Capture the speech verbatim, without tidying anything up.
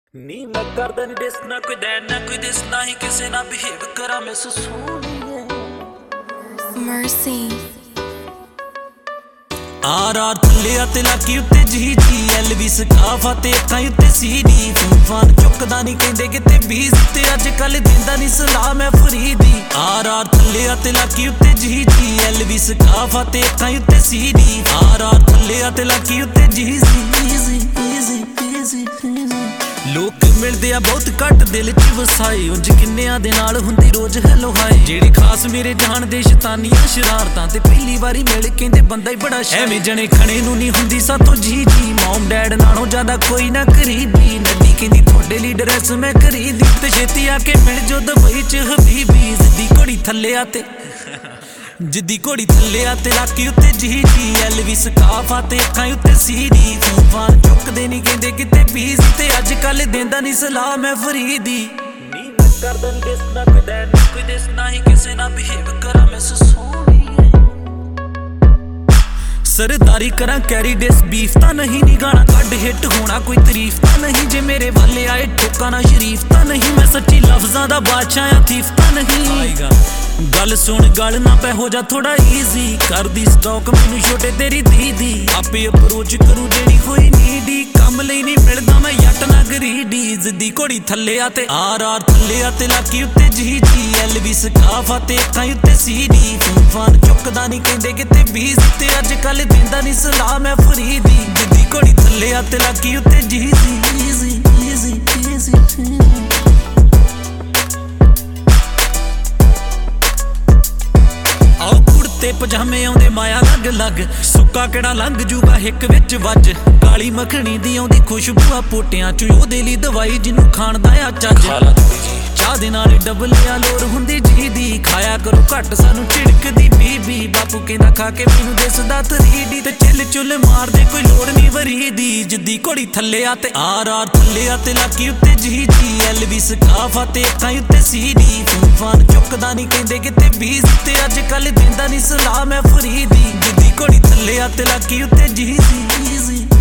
ਨੀ मैं करदा नी डिस ना कोई दैन ना कोई दिस ना ही किसे ना बिहेव करा मैं सोनिए Mercy आर आर थल्ले ते लाकी उत्ते जी जी एल वी सकाफा ते अखां उत्ते सी डी तूफान चुकदा नी कहंदे किते बीस ते अज कल दिंदा नी सलाह मैं फरीदी आर आर थल्ले ते लाकी उत्ते जी जी एल वी सकाफा ते अखां उत्ते सी डी आर आर थल्ले ते लाकी उत्ते जी जी इजी इजी इजी लोक मिलदे आ बहुत घट दिल च वसाए उंज किन्नियां दे नाल हुंदी रोज हैलो हाय जेड़ी खास मेरे जान दे शैतानियां शरारतां ते पहली वारी मिल केंदे बंदा ही बड़ा एवें जने खणे नूं नी हुंदी सातों जी जी मॉम डैड नालों ज्यादा कोई ना करीबी नदी कहंदी थोड़े ली ड्रेस मैं खरीदी ते छेती आके मिल जो दुबई च हबीबी जिद्दी घोड़ी थल्ले आते जिद्दी घोड़ी थल्ले ते लाकी उत्ते जी जी एल वी सकाफा ते अखां उत्ते सी डी तूफान चुकदे नी कहंदे किते बीस ते अज कल देंदा नी सलाह मैं फरीदी नी मैं करदा नी दिस ना कोई दैन ना कोई दिस ना ही किसे ना बिहेव करा मैं सोनिए सरदारी करा कैरी डिस बीफ ता नहीं नी गाना कड हिट होना कोई तारीफ ता नहीं जे मेरे वाले आए ठोका ना शरीफ ता नहीं मैं सच्ची लफ्जां दा बादशाह आ थीफ ता नहीं आएगा गल सुन गल ना पै हो जा थोड़ा इजी कर दी स्टॉक मैनू छोटे तेरी दीदी आपे अप्रोच करूं जेड़ी कोई नीडी कम लई नहीं मिलदा मैं यट ना गरीडी जिद्दी घोड़ी थल्ले ते आर आर थल्ले ते लाकी उत्ते जी जी एल वी सकाफा ते अखां उत्ते सी डी तूफान चुकदा नहीं कहंदे किते बीस ते अज कल दिंदा नहीं सलाह मैं फरीदी जिद्दी घोड़ी थल्ले ते लाकी उत्ते जी जी इजी इजी इजी ते पजामे आउंदे माया लग लग सुक्का केड़ा लंघ जूगा हिक विच वज काली मखनी दी आउंदी खुशबू आ पोटियां च ओहदे लई दवाई जिन्नू खाण दा आ चज चाह दे नाल डबल आ लोर हुंदी जी दी खाया करो घट सानू झिड़कदी बीबी बापू कहंदा खा के मैनू दिसदा थ्री डी ते चिल चुल मार दे कोई लोड़ नहीं वरीदी जिद्दी घोड़ी थल्ले ते आर आर थल्ले ते लाकी उत्ते जी जी एल वी सकाफा ते अखां उत्ते सी डी तूफान चुकदा नहीं कहंदे किते बीस ते अज कल दिंदा नहीं सलाह मैं फरीदी जिद्दी घोड़ी थल्ले ते लाकी उत्ते जी जी